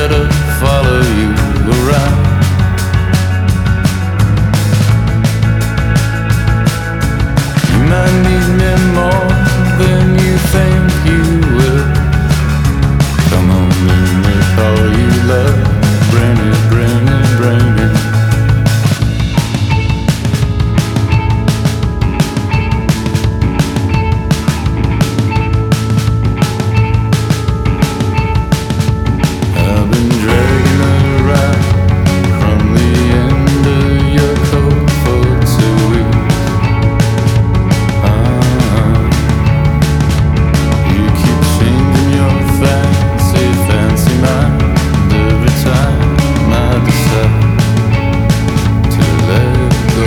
better follow you around. You might need me more than you think you will. Come on, let me call you love. Bring it, bring it, bring it. I've been dragging around from the end of your coat for 2 weeks. You keep changing your fancy mind every time I decide to let go.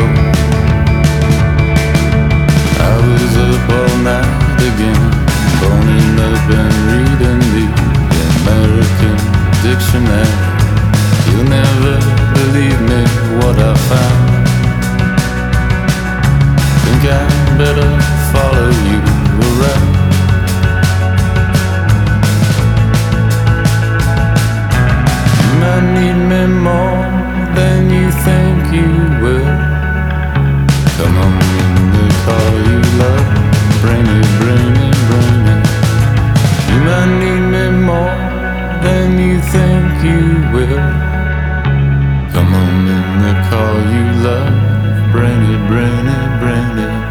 I was up all night again, phoning up and reading the American dictionary. You'll never believe me what I found. Think I better follow you around. You might need me more than you think you will. Come on, let me call you love. Bring it, bring it, bring it. You might need me more than you think you will. Come on, let me call you love. Bring it, bring it, bring it.